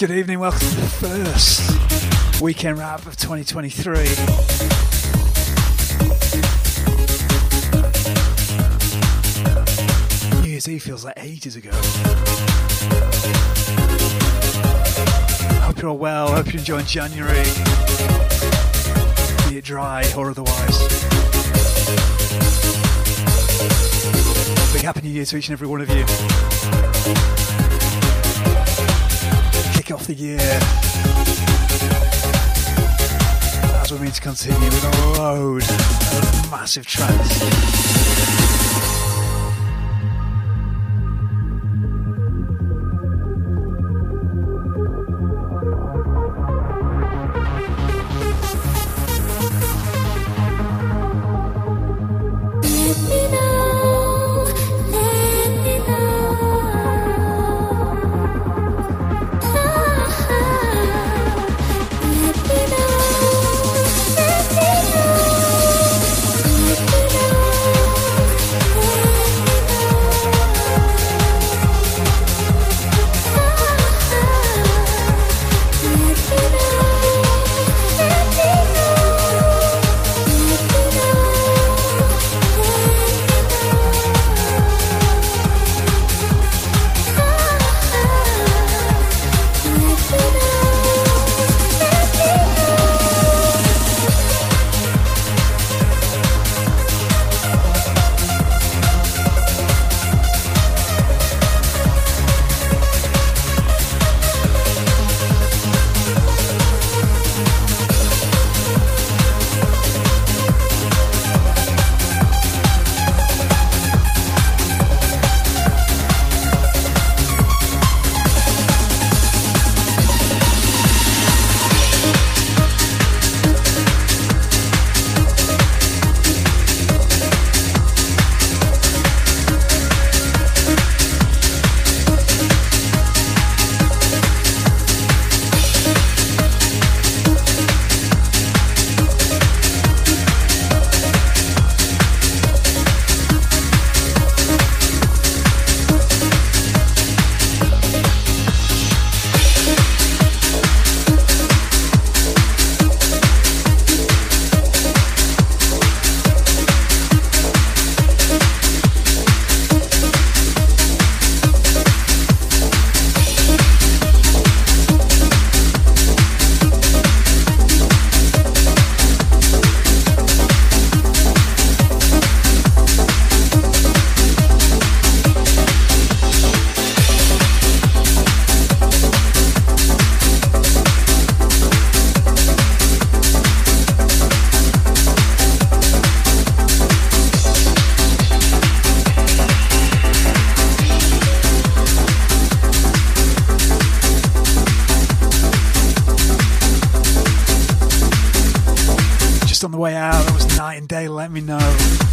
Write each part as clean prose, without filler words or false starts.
Good evening, welcome to the first weekend wrap of 2023. New Year's Eve feels like ages ago. I hope you're all well, I hope you're enjoying January, be it dry or otherwise. Big Happy New Year to each and every one of you. Kick off the year as we mean to continue with a load of massive tracks. On the way out, that was Night and Day, Let Me Know.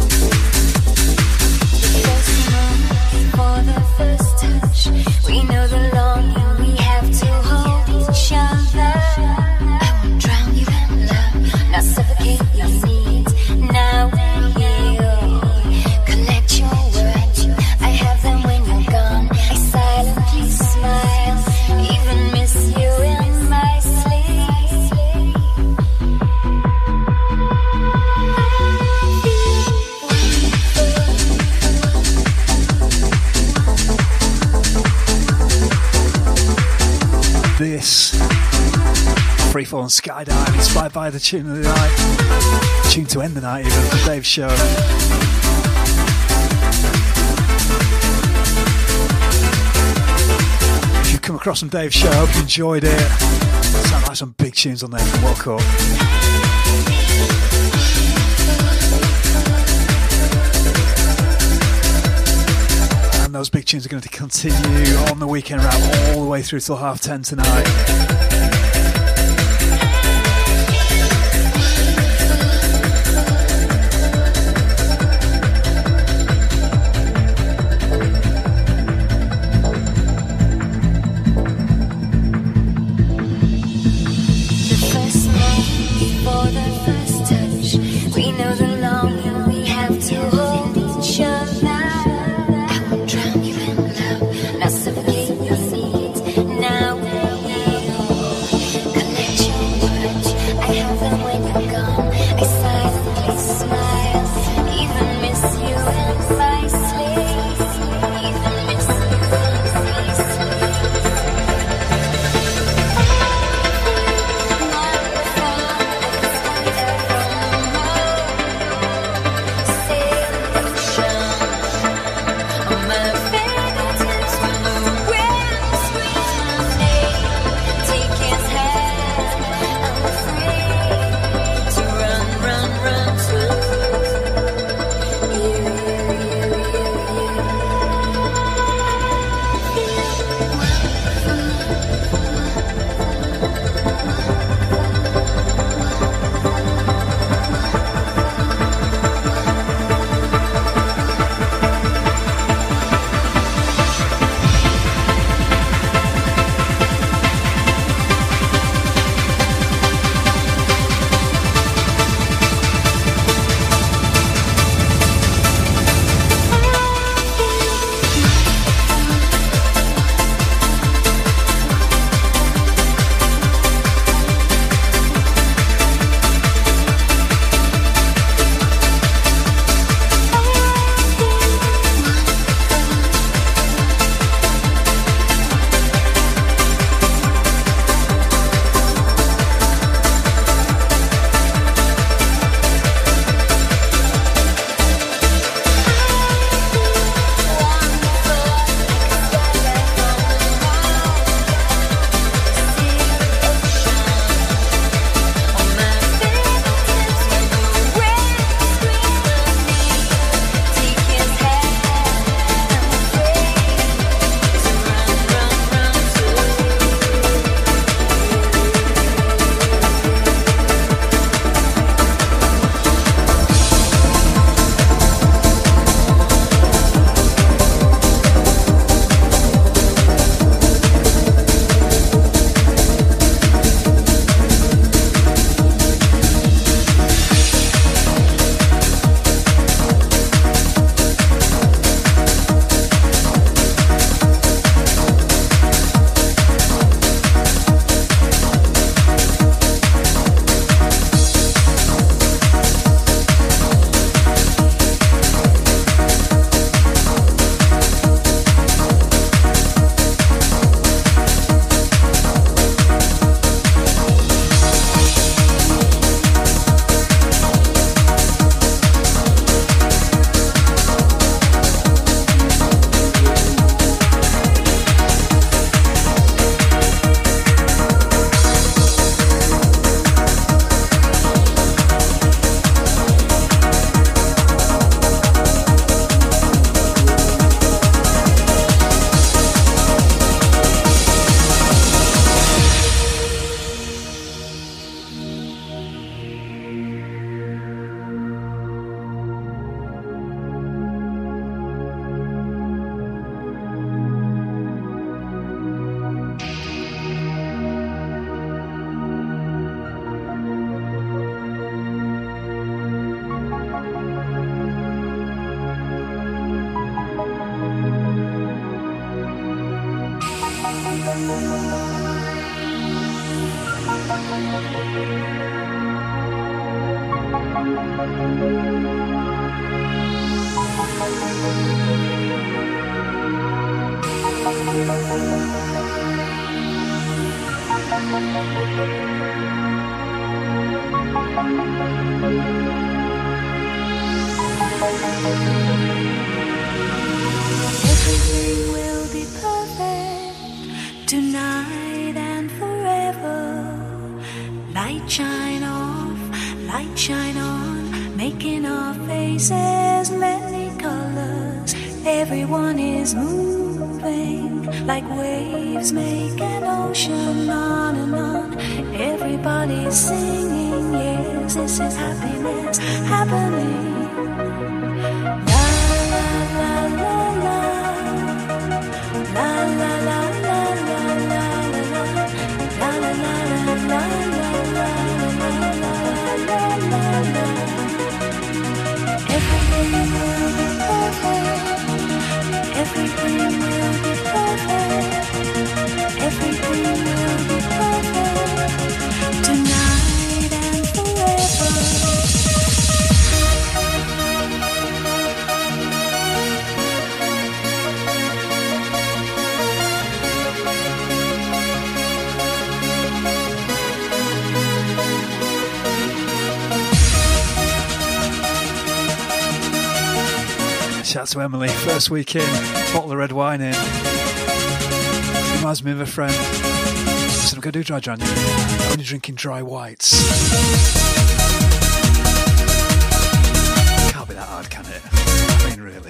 For the first touch, we know the longing we have to hold each other. I won't drown you in love, not suffocate your needs. Now we're here, collect your words. I have them when you're gone. I silently smile, even miss you in my sleep. This Freefall and Skydive, inspired by the tune of the night, tune to end the night even, for Dave's show. If you come across some Dave's show, I hope you enjoyed it. Sound like some big tunes on there from What Cup. And those big tunes are going to continue on the weekend wrap all the way through till 10:30 tonight. Now Everything will be perfect tonight and forever. Light shine off, light shine on, making our faces many colors. Everyone is moving like waves make an ocean on and on. Everybody's singing, yes, this is happiness happening. Everything will be perfect tonight and forever. Shout out to Emily, first week in, bottle of red wine in. Reminds me of a friend. So I'm going to do dry January, only drinking dry whites. Can't be that hard, can it? I mean, really.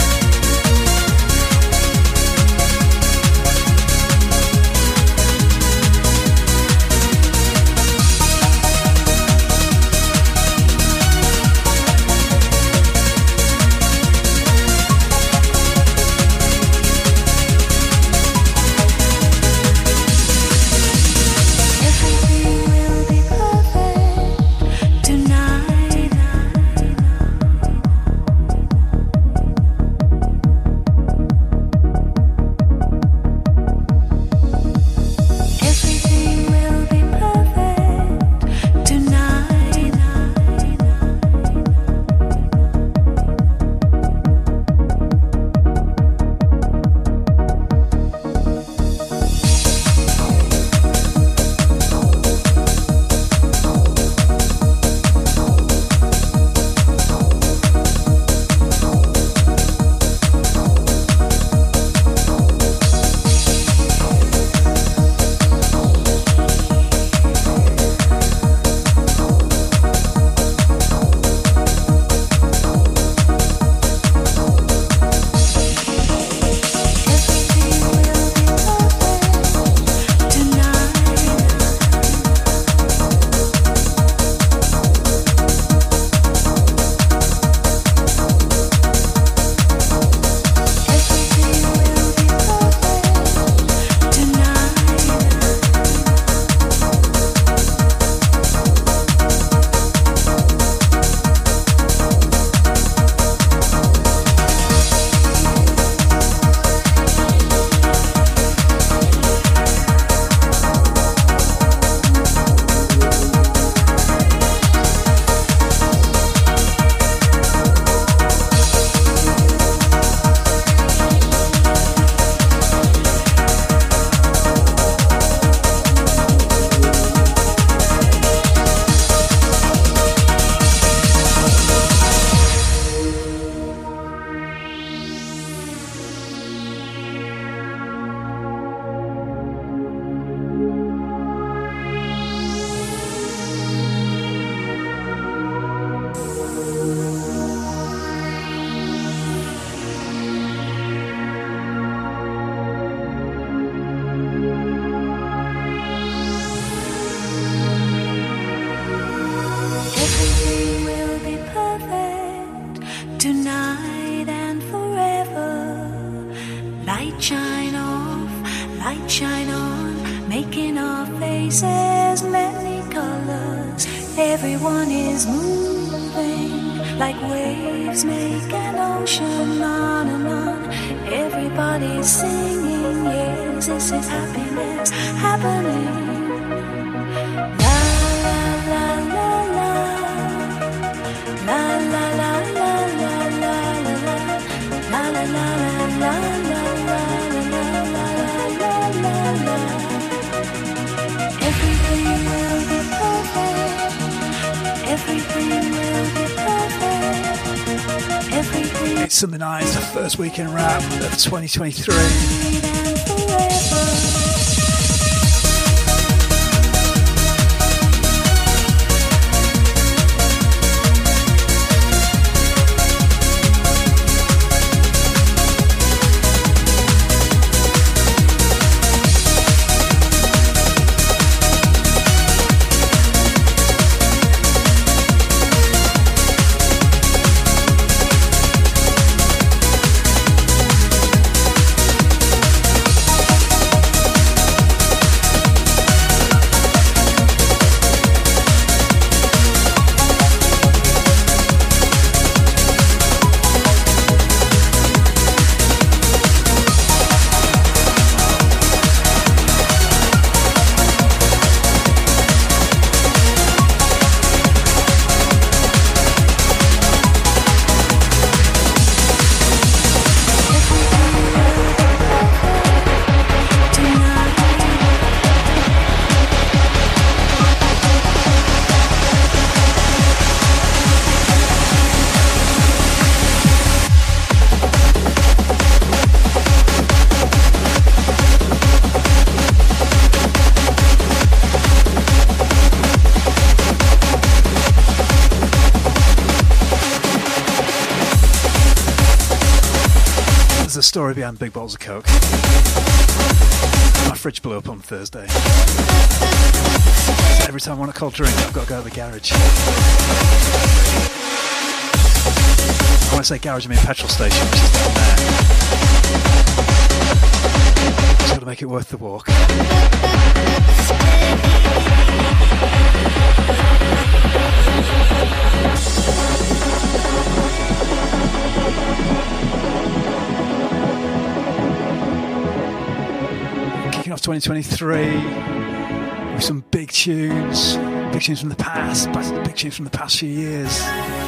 Sunday night, the first weekend wrap of 2023. story behind big bottles of Coke. My fridge blew up on Thursday. So every time I want a cold drink, I've got to go to the garage. I want to say garage, I mean petrol station, which is down there. Just got to make it worth the walk. Kicking off 2023 with some big tunes from the past, big tunes from the past few years.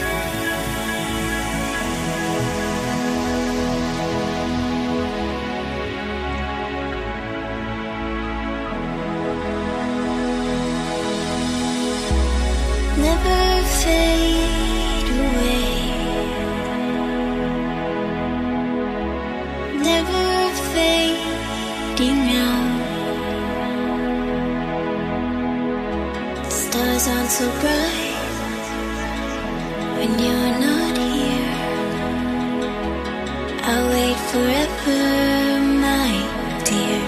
Never fade away, never fading out. The stars aren't so bright when you're not here. I'll wait forever, my dear.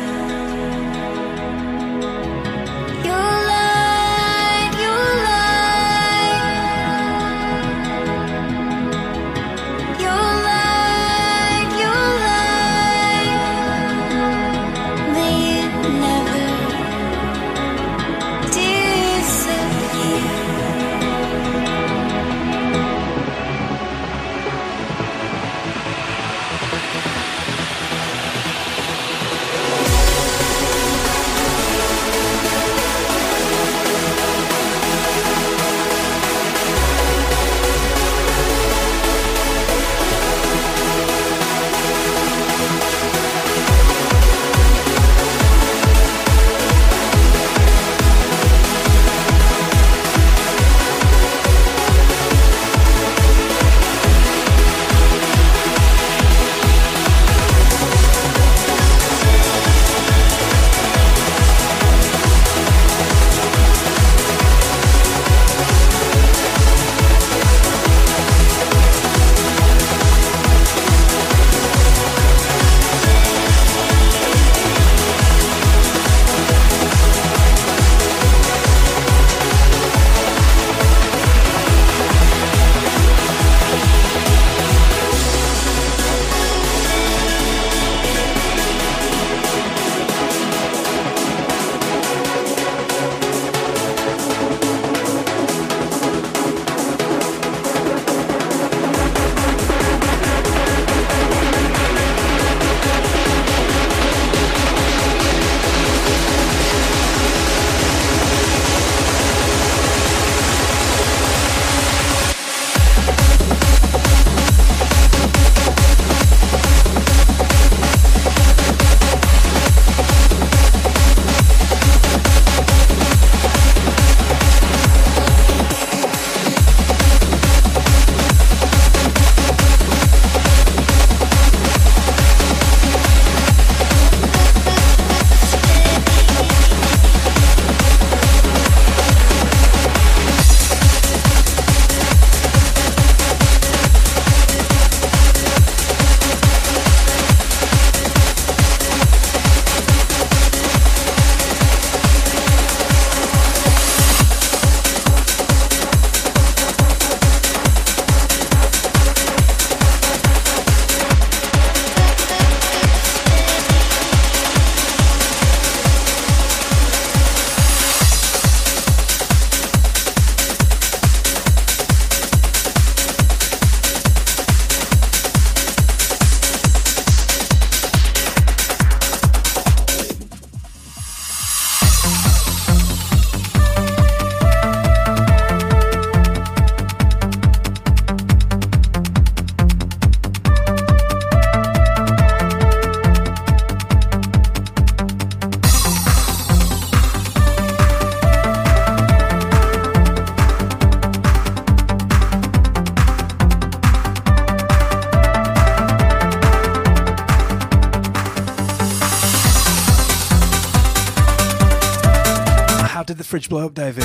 fridge blow up, David?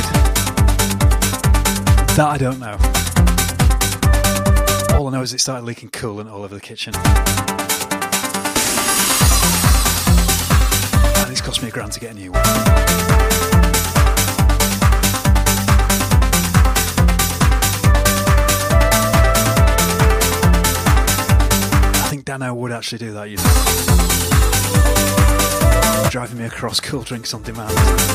That I don't know. All I know is it started leaking coolant all over the kitchen. And it's cost me £1,000 to get a new one. I think Dano would actually do that, you know. Driving me across Cool Drinks on Demand.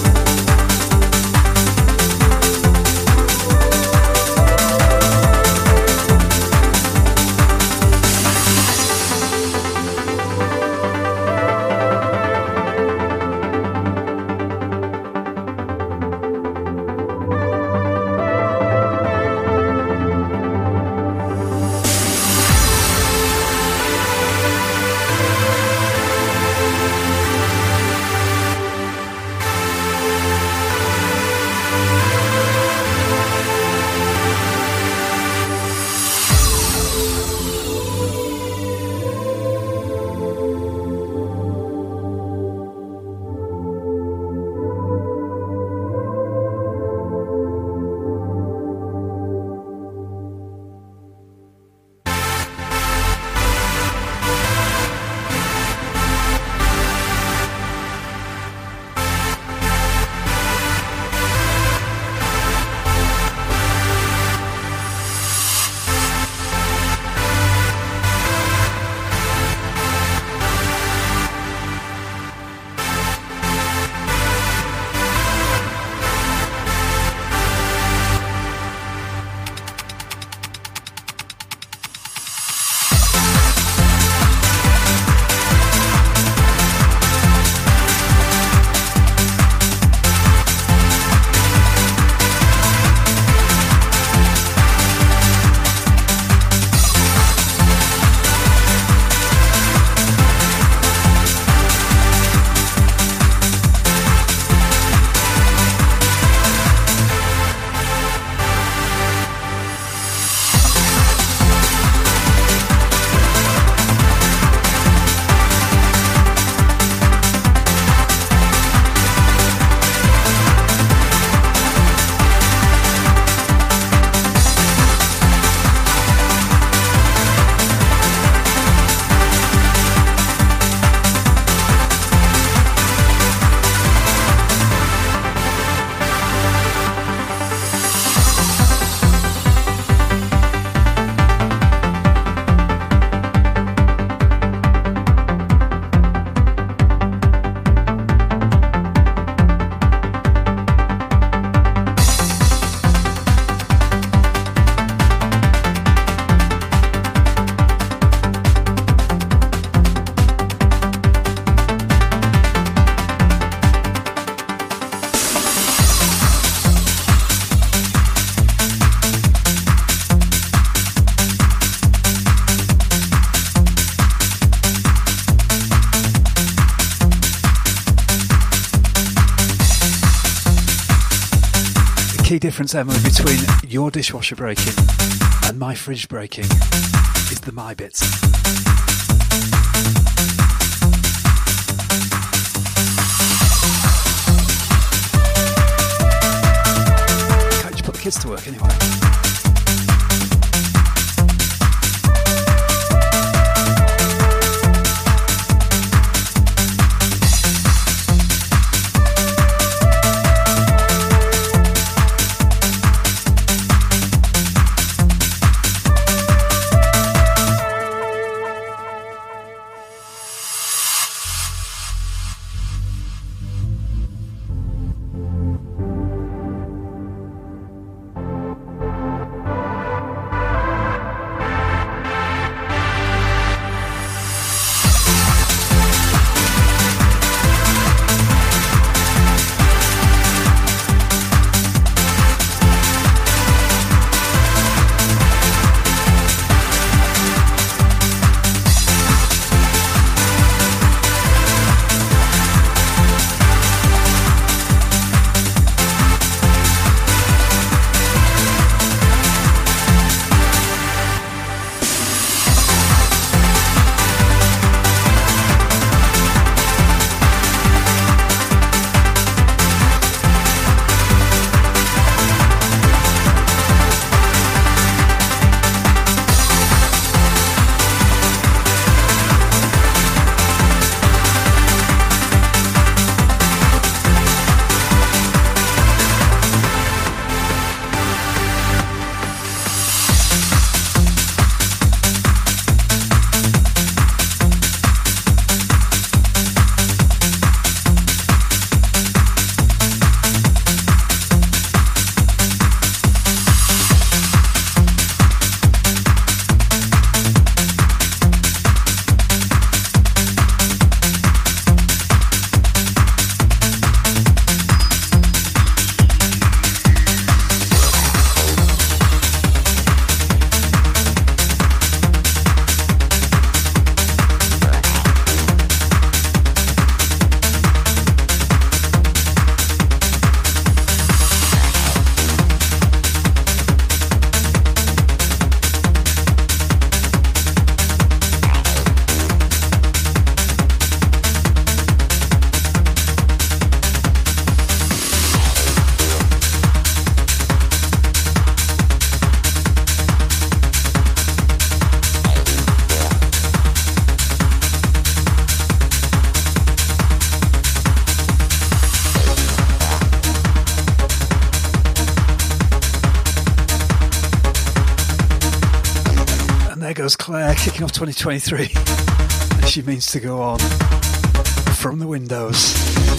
key difference, Emma, between your dishwasher breaking and my fridge breaking is the my bits. Can't you put the kids to work anyway? There goes Claire, kicking off 2023. And she means to go on. From the Windows.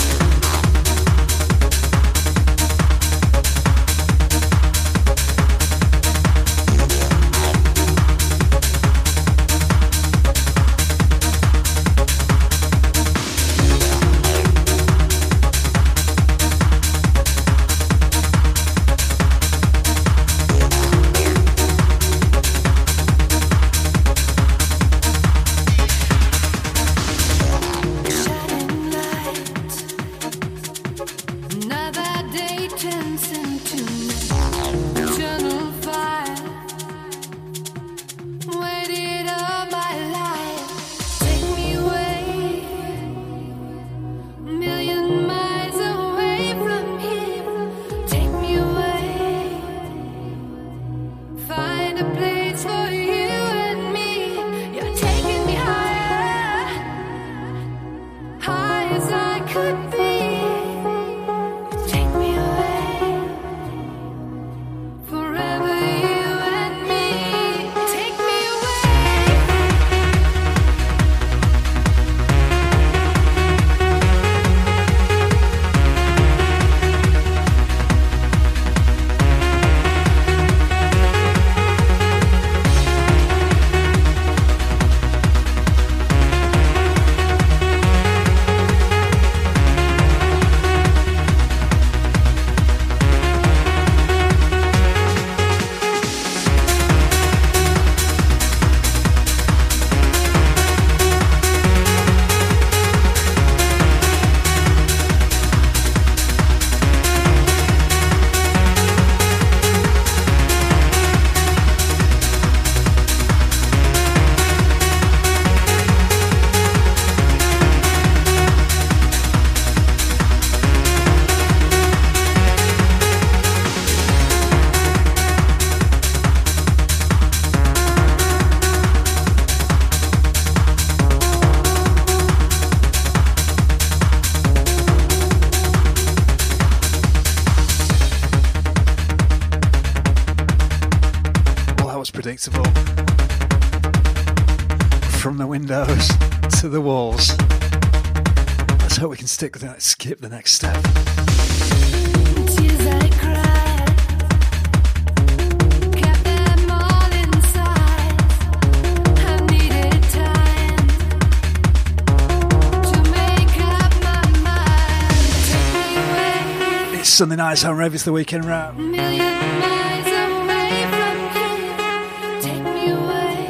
Predictable. From the windows to the walls. Let's hope we can skip the next step. Tears I cried, kept them all inside. I needed time to make up my mind. Take me away. It's Sunday nights on Rave. It's the weekend wrap. Million miles away from here. Take me away.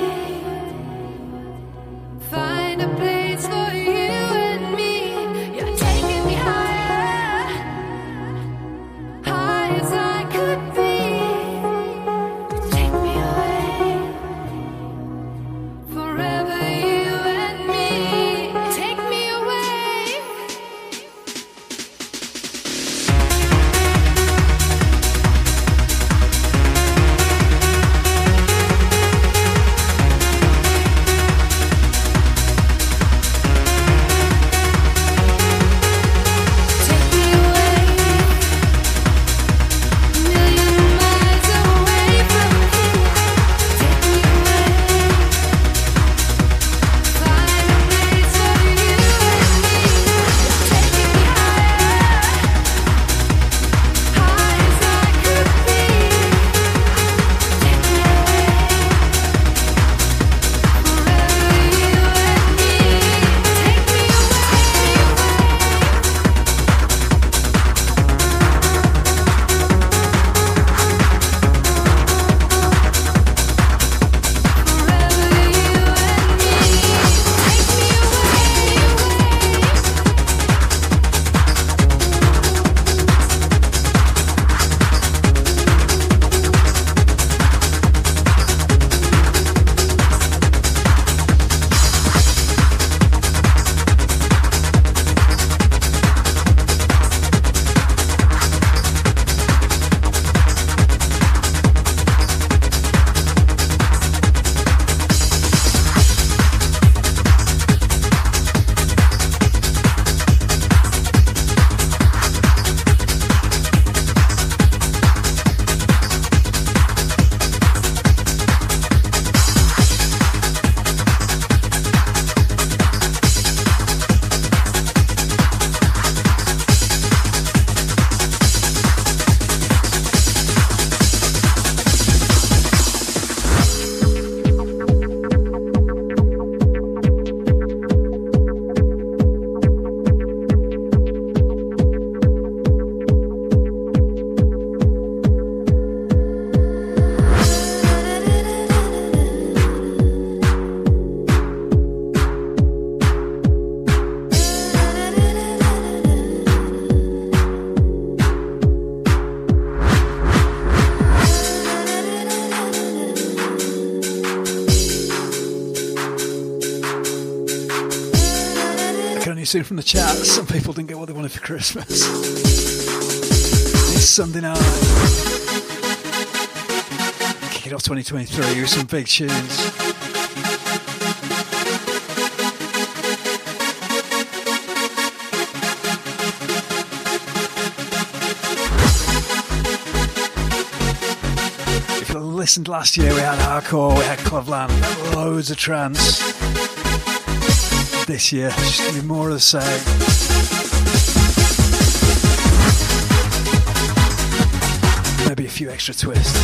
Find a place for you and me. You're taking me higher, high as I could be. Take me away, forever you and me. Take me away. seen from the chat, some people didn't get what they wanted for Christmas. It's Sunday night. Kicking off 2023 with some big tunes. If you listened last year, we had hardcore, we had Clubland, loads of trance. This year, it's just going to be more of the same. Maybe a few extra twists.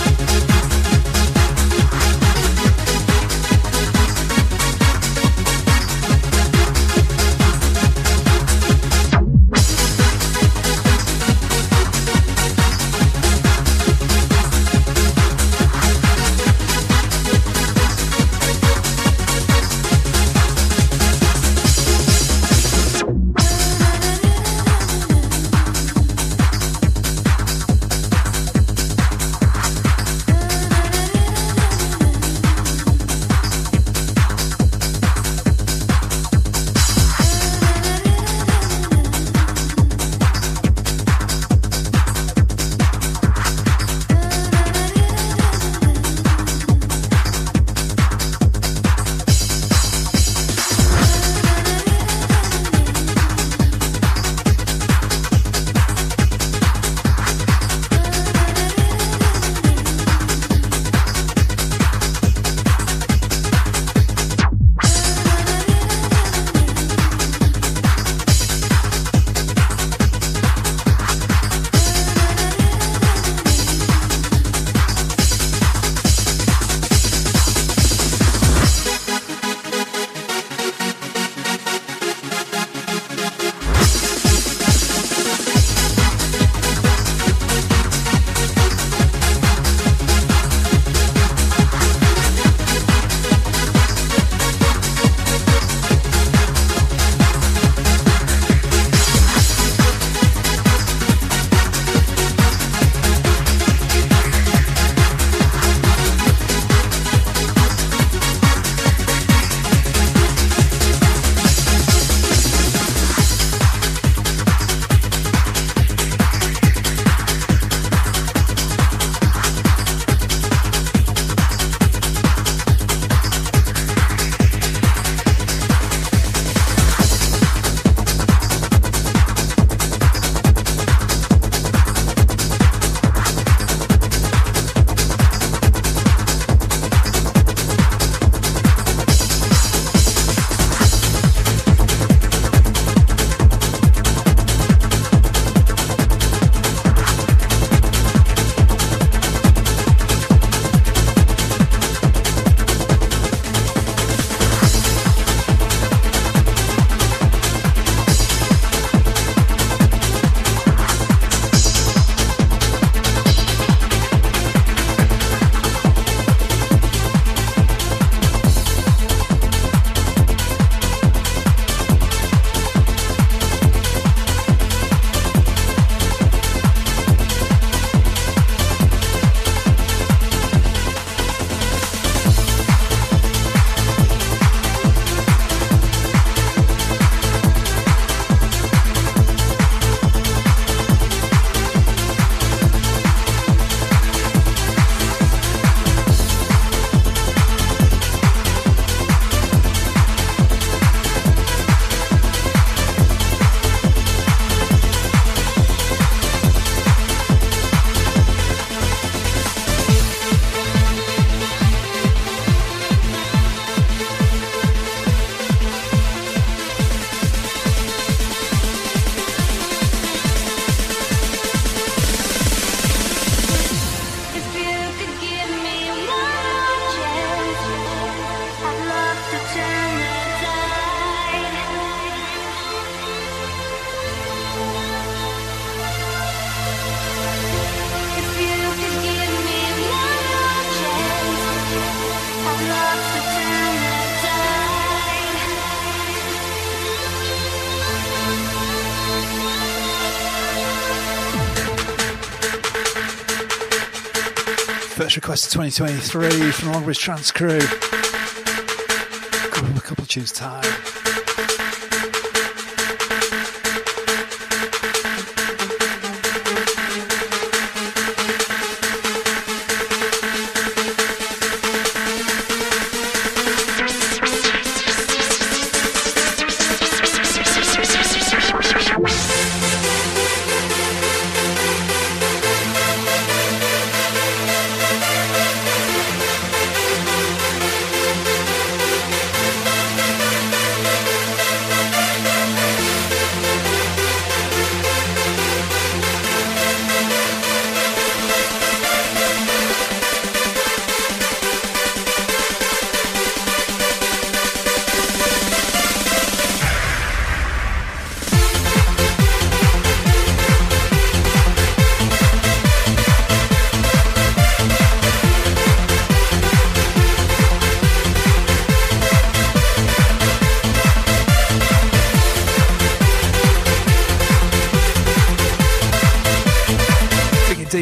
First request of 2023 from the Longbridge Trance crew. A couple of tunes time.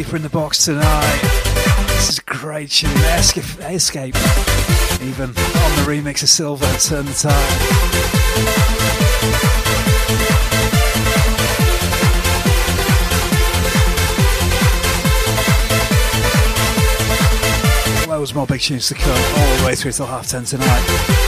Keeper in the Box tonight. This is a great tune. Escape. Even on the remix of Silver, Turn the Tide. Loads more big tunes to come all the way through till 10:30 tonight.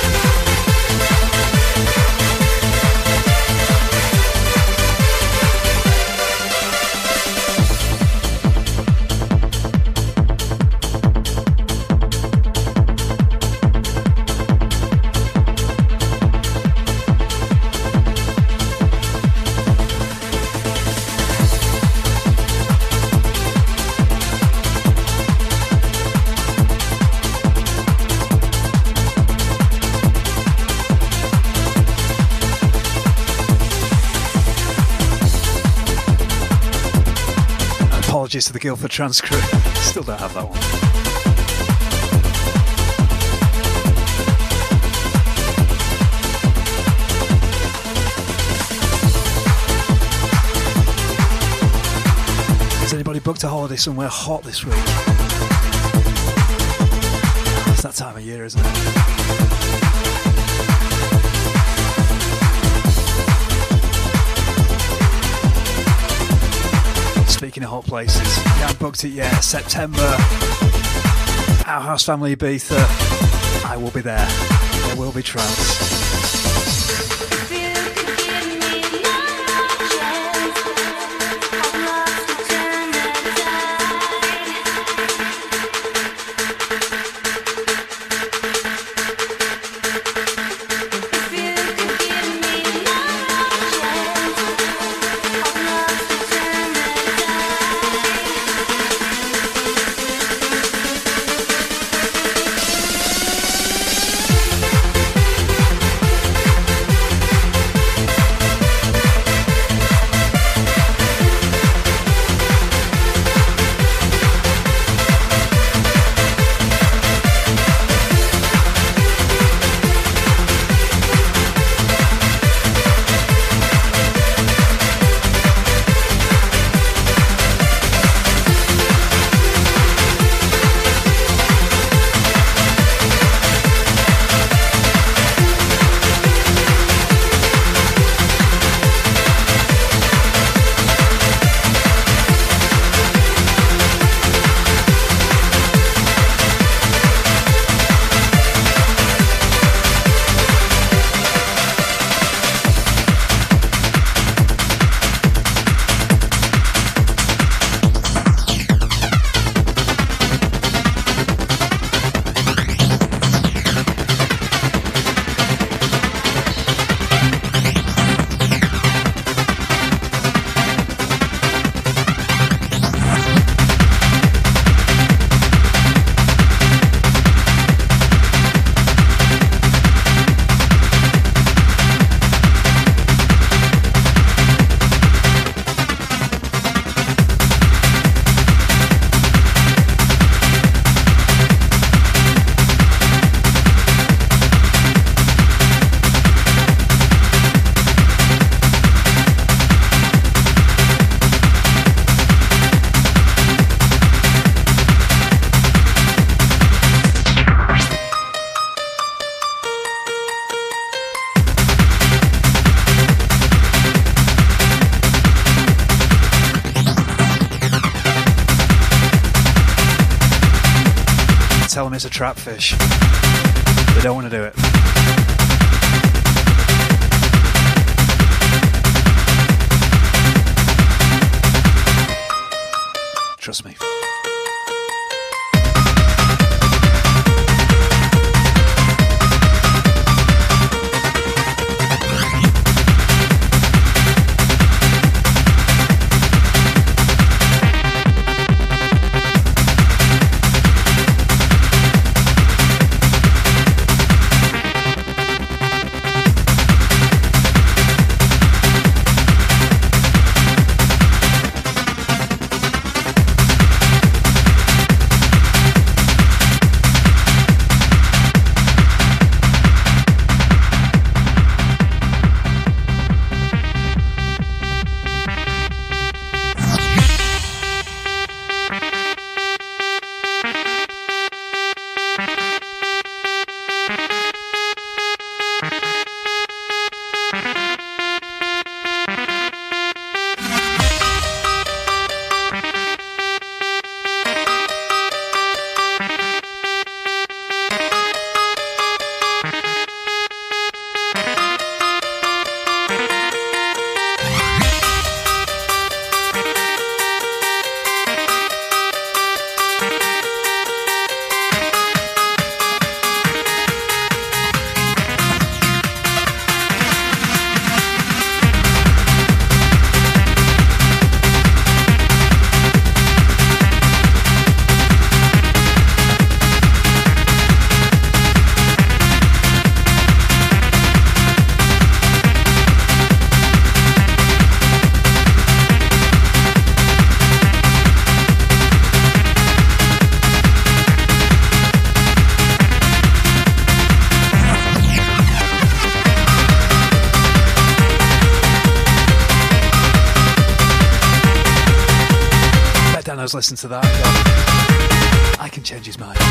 Apologies to the Guildford transcript. Still don't have that one. Has anybody booked a holiday somewhere hot this week? It's that time of year, isn't it? Speaking of hot places, you haven't booked it yet. September, Our House Family Ibiza. I will be there. There will be trance. Tell them it's a trap fish. They don't want to do it. Trust me. Bono's listened to that and gone, I can change his mind.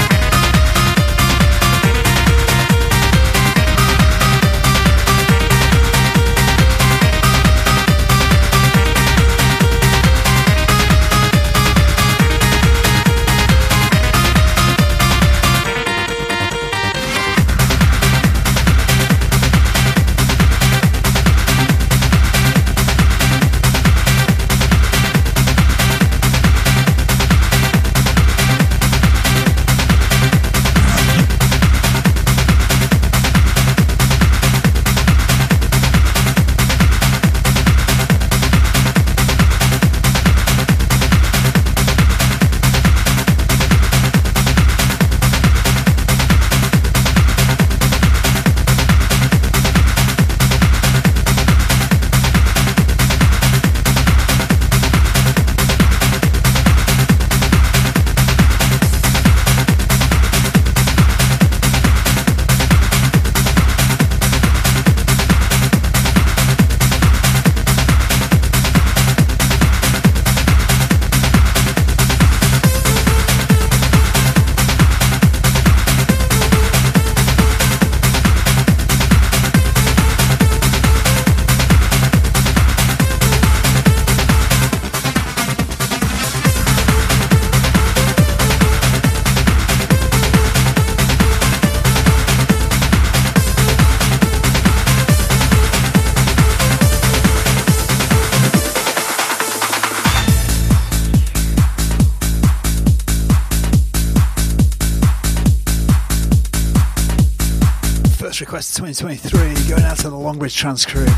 Request 2023 going out to the Longbridge Trans crew.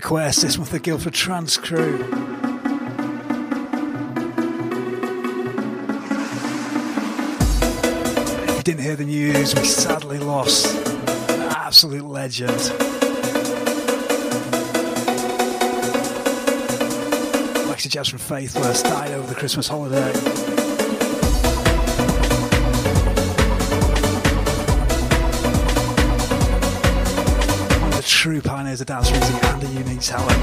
Quest, this with the Guildford Trance crew. If you didn't hear the news, we sadly lost an absolute legend. Lexi Jazz from Faithless died over the Christmas holiday. True pioneers of dance music and a unique talent.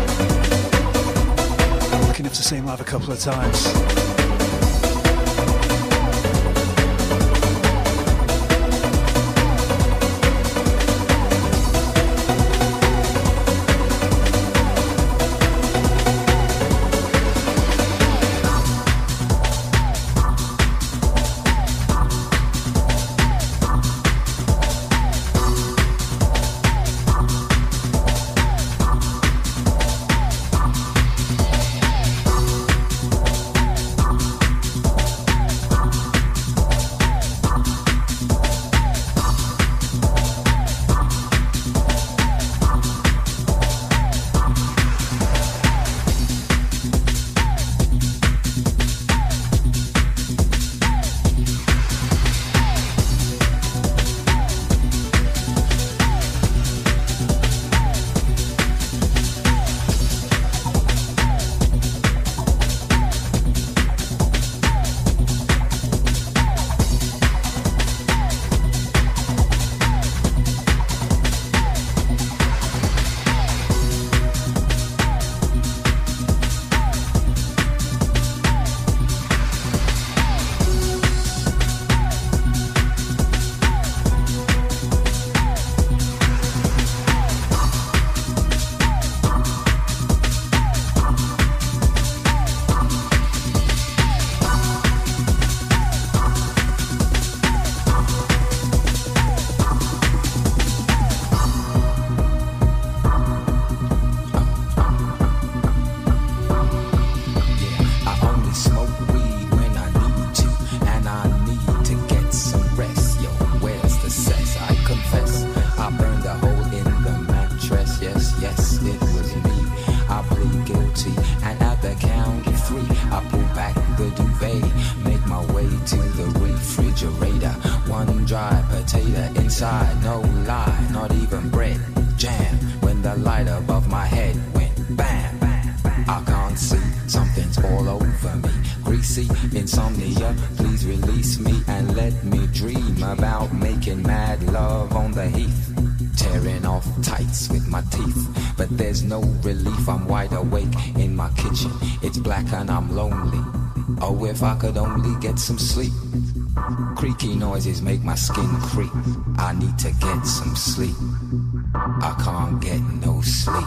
Lucky enough to see him live a couple of times. If I could only get some sleep. Creaky noises make my skin creep. I need to get some sleep. I can't get no sleep.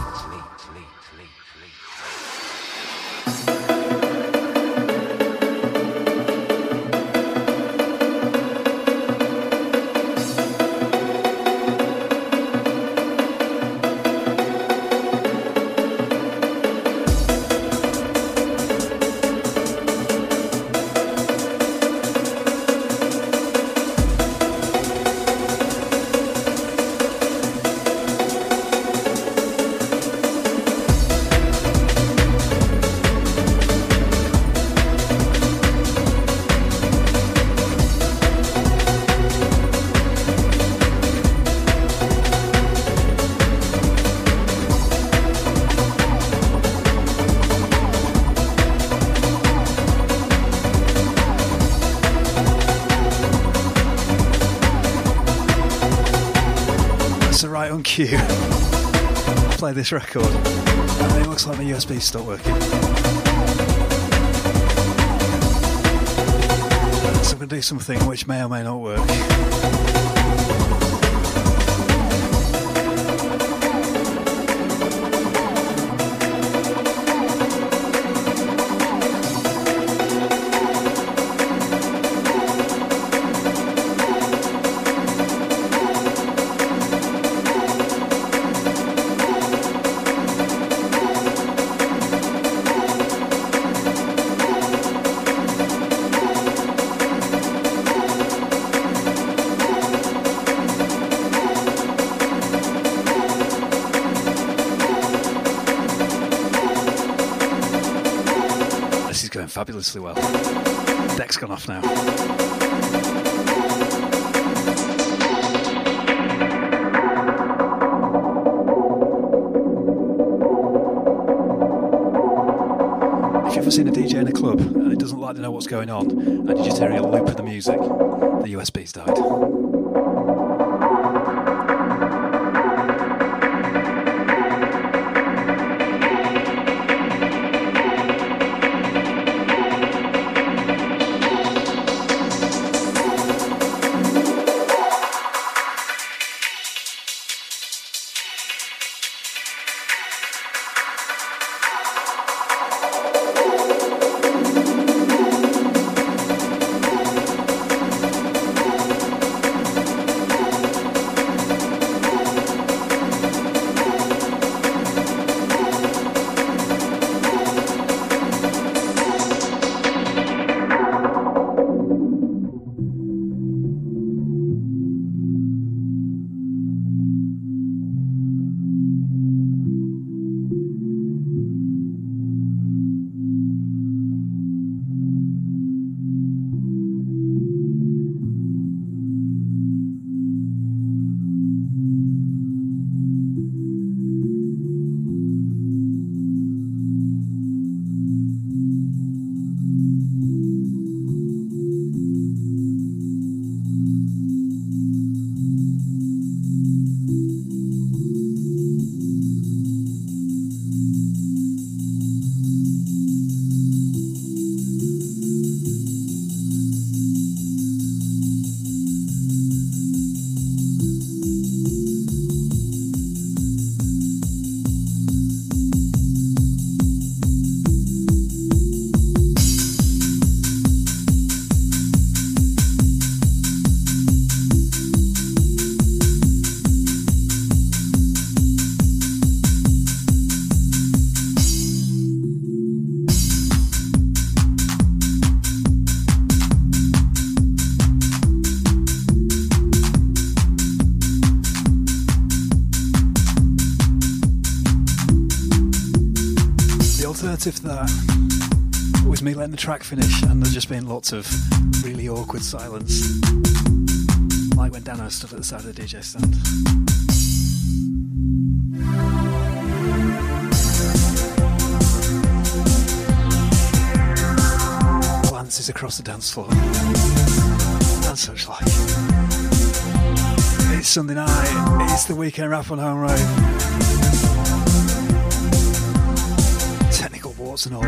Cue. Play this record and it looks like my USB stopped working, so I'm going to do something which may or may not work. fabulously well. Deck's gone off now. If you've ever seen a DJ in a club and it doesn't like to know what's going on and you're just hearing a loop of the music, the USB's died. If that was me letting the track finish and there's just been lots of really awkward silence, like when Dano stood at the side of the DJ stand. Glances across the dance floor and such like. It's Sunday night, it's the weekend wrap on Home Rave. Warts and all.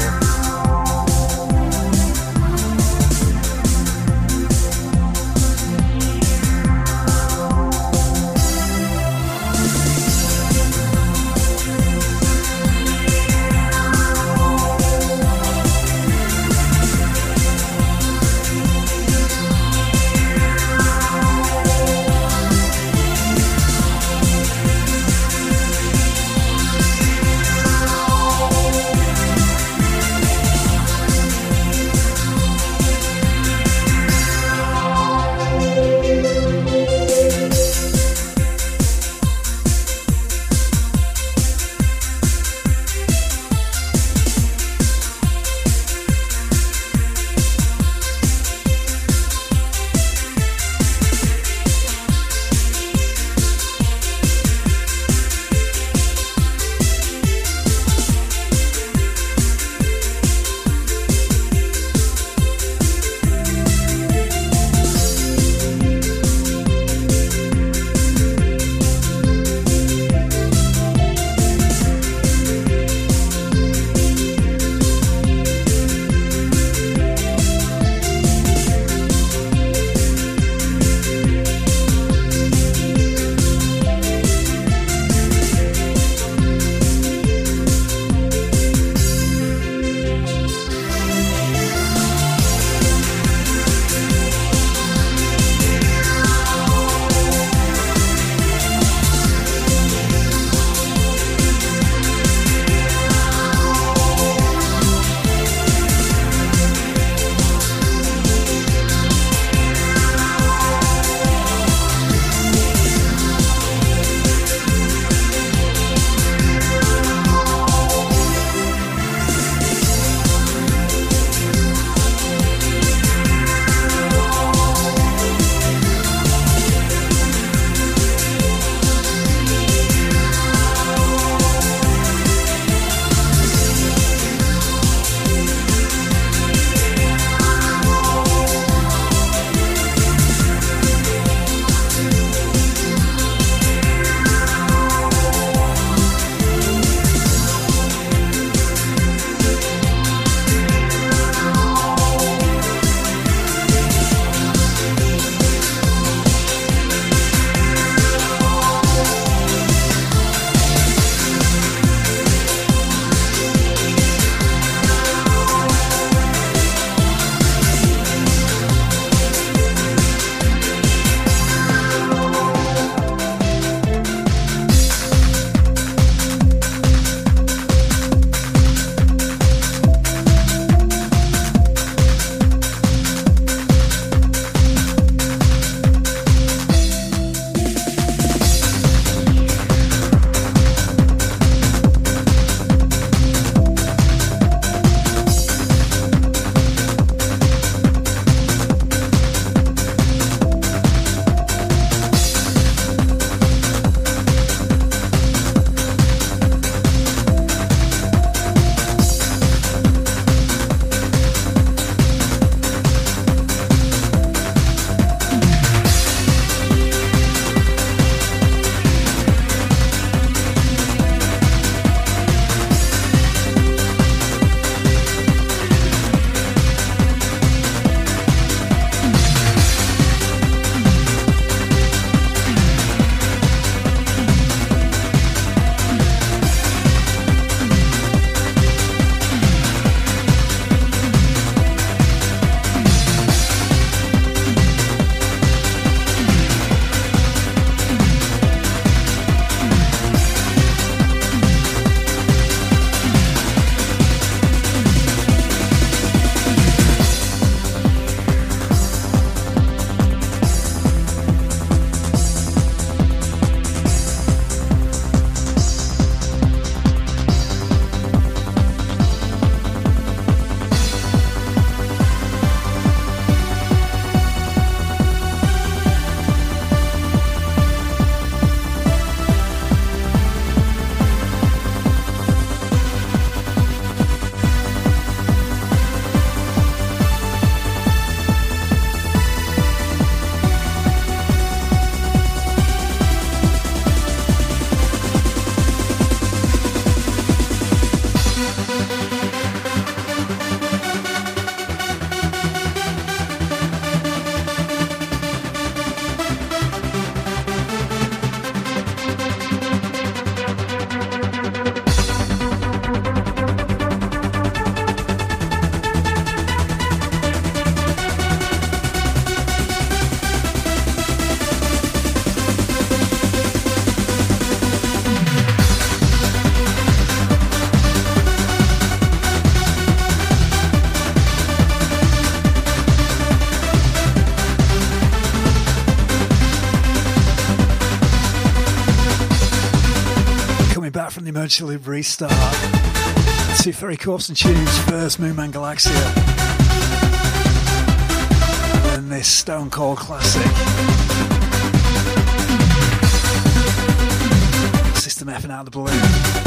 Emergency Loop Restart. Two Ferry Corpse and Tunes first, Moonman Galaxia. And this Stone Cold classic. System F and Out of the Blue.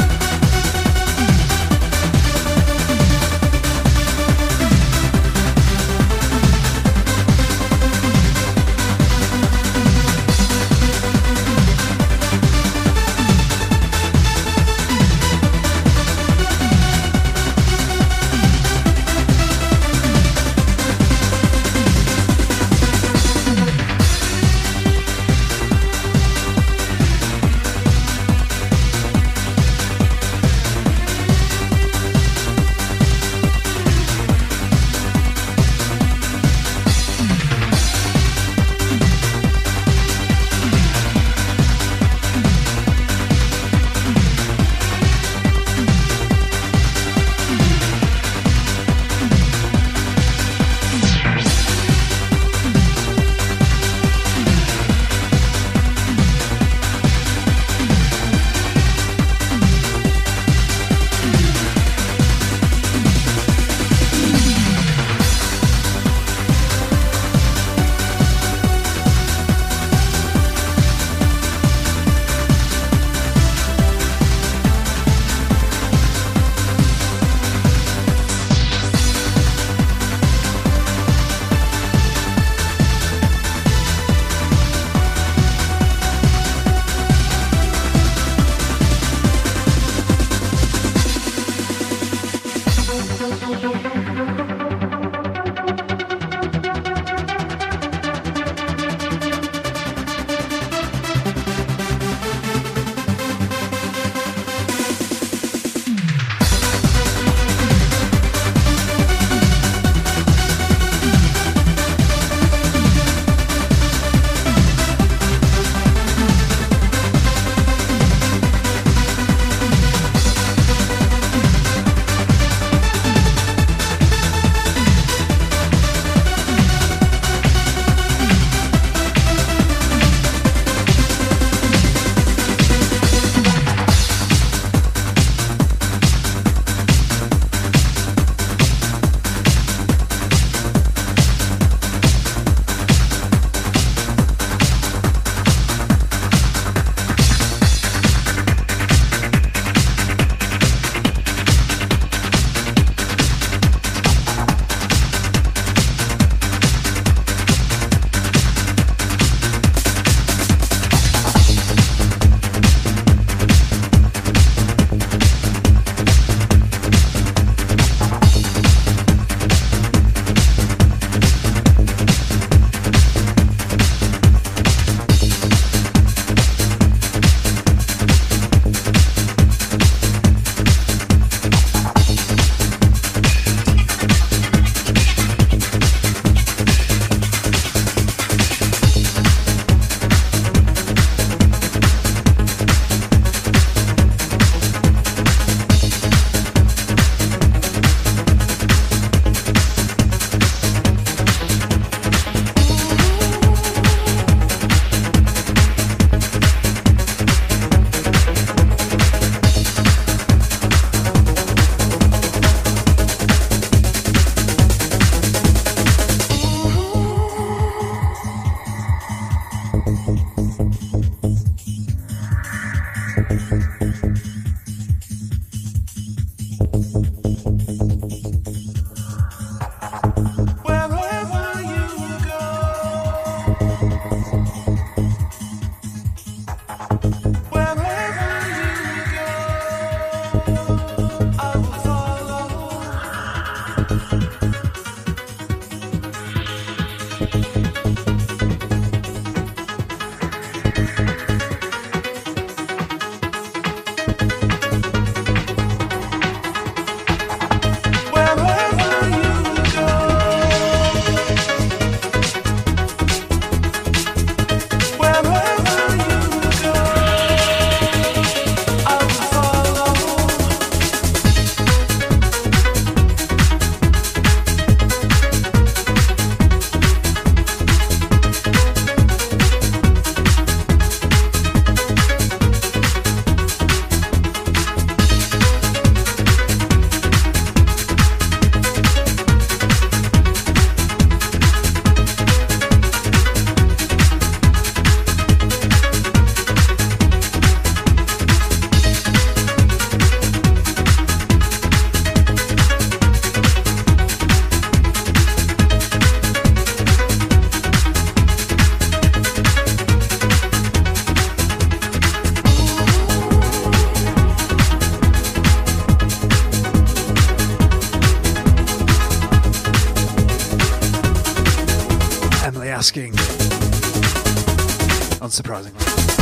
Emily asking, unsurprisingly.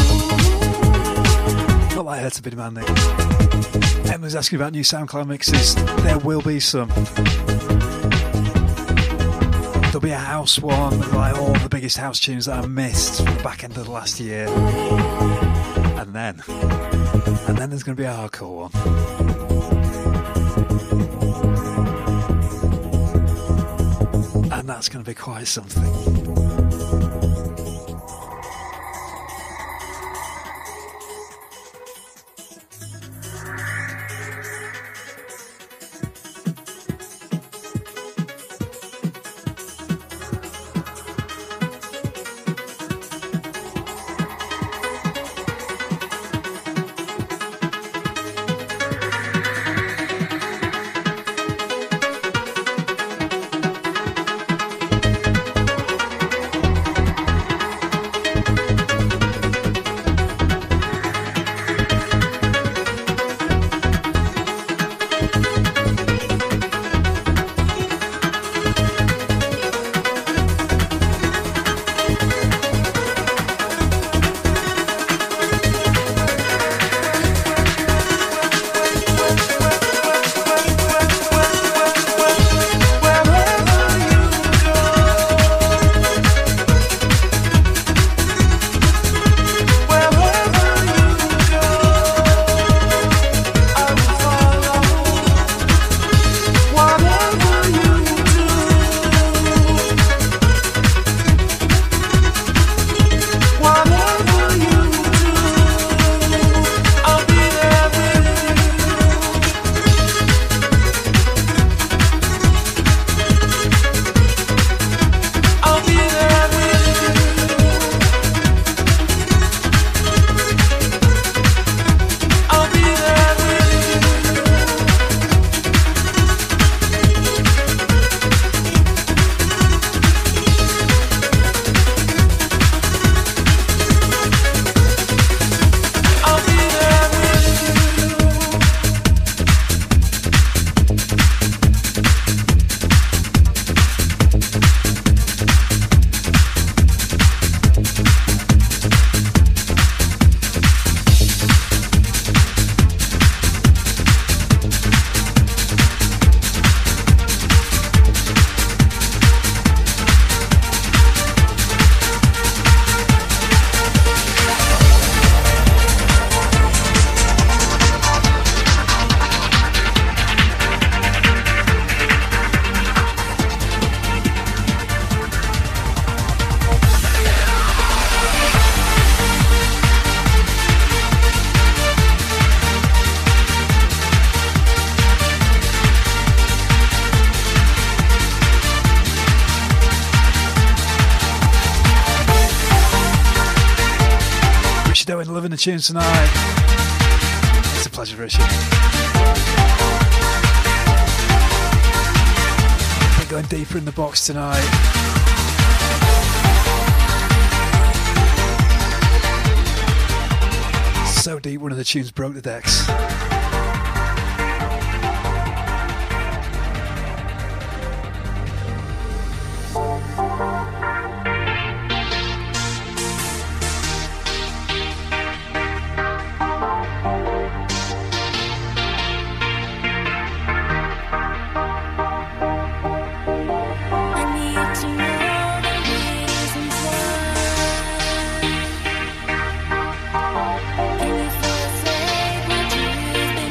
Not like her to be demanding. Emily's asking about new SoundCloud mixes. There will be some. There'll be a house one with like all the biggest house tunes that I missed from the back end of the last year. And then there's going to be a hardcore one. And that's going to be quite something. Loving the tune tonight. It's a pleasure, Richard. We're going deeper in the box tonight. So deep, one of the tunes broke the decks. Can you forsake my dreams?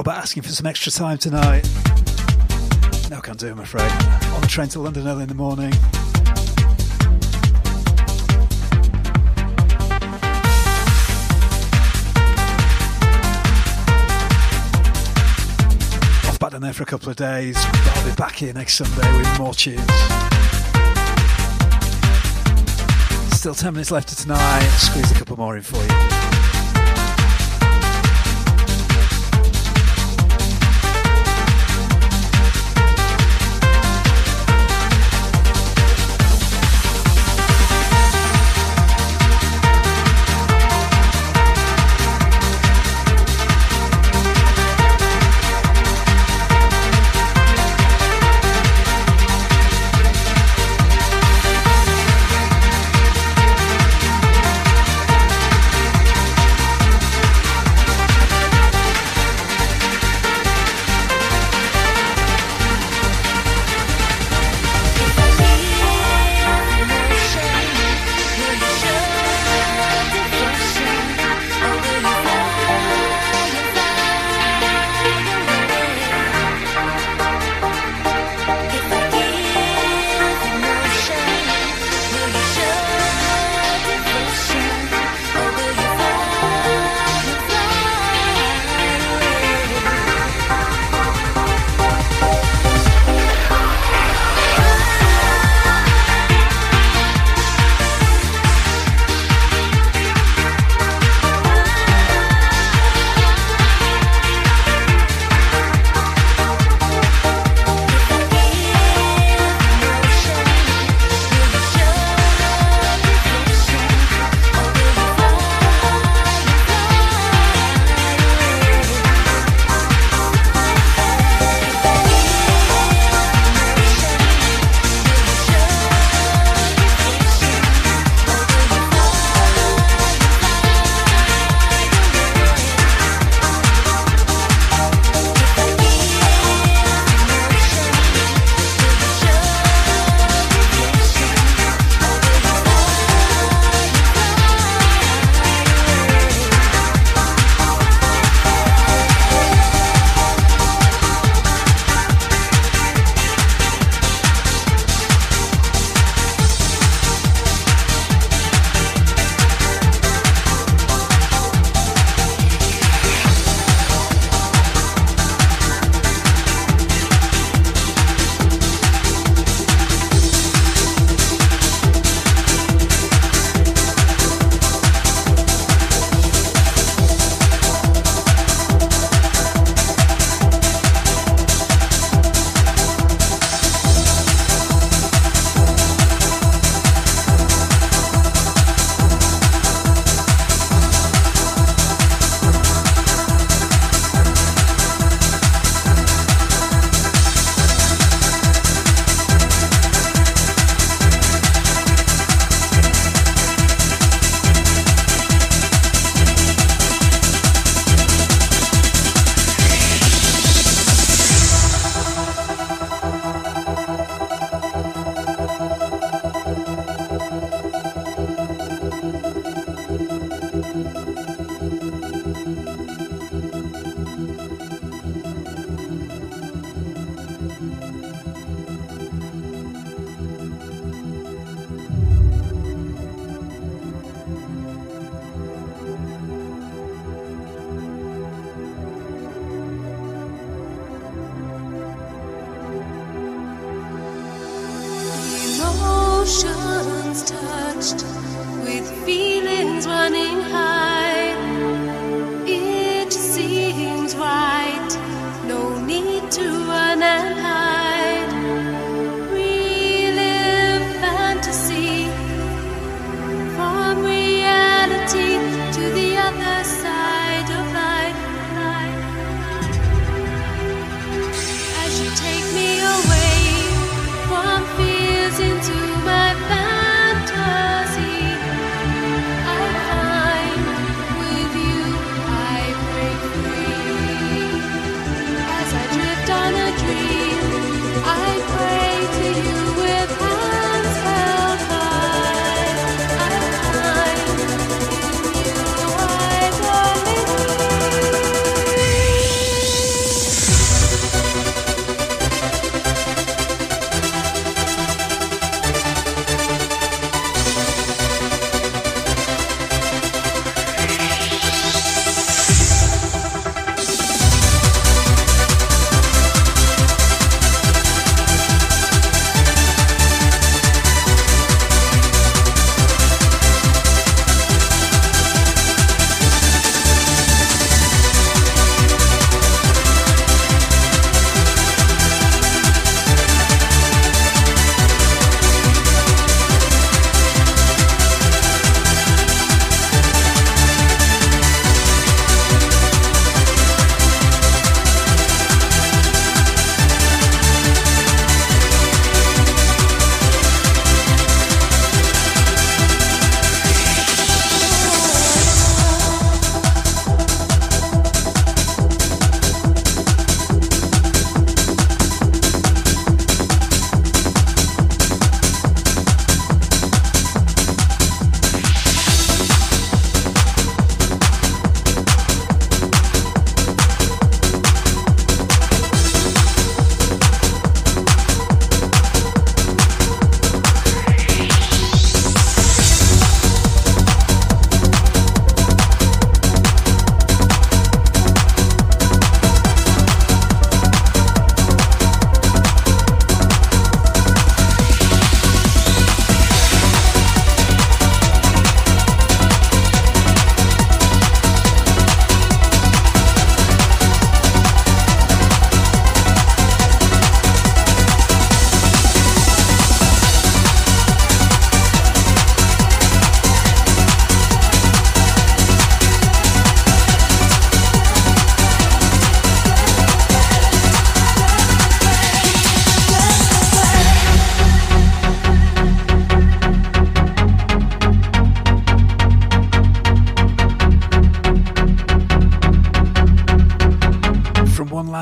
Robert asking for some extra time tonight. No, can't do, I'm afraid. On the train to London early in the morning. Off back down there for a couple of days. But I'll be back here next Sunday with more tunes. Still 10 minutes left of tonight. Squeeze a couple more in for you.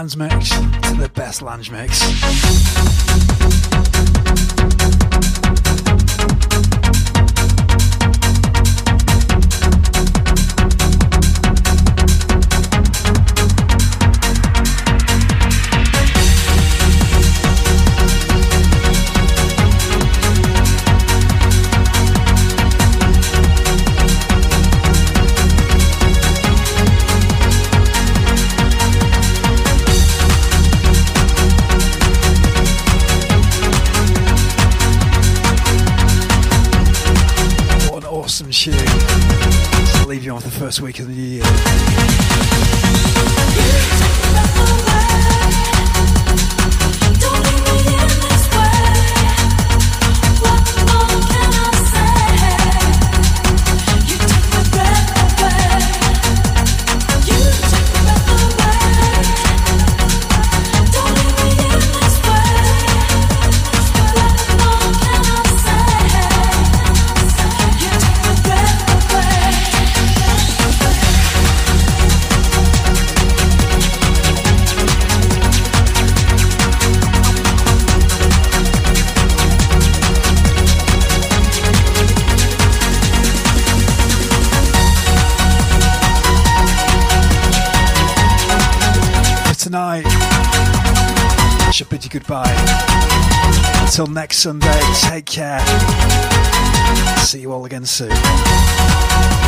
Lands mix to the best Lange mix. Tune to leave you off the first week of the new year. Tonight, I should bid you goodbye. Until next Sunday, take care. See you all again soon.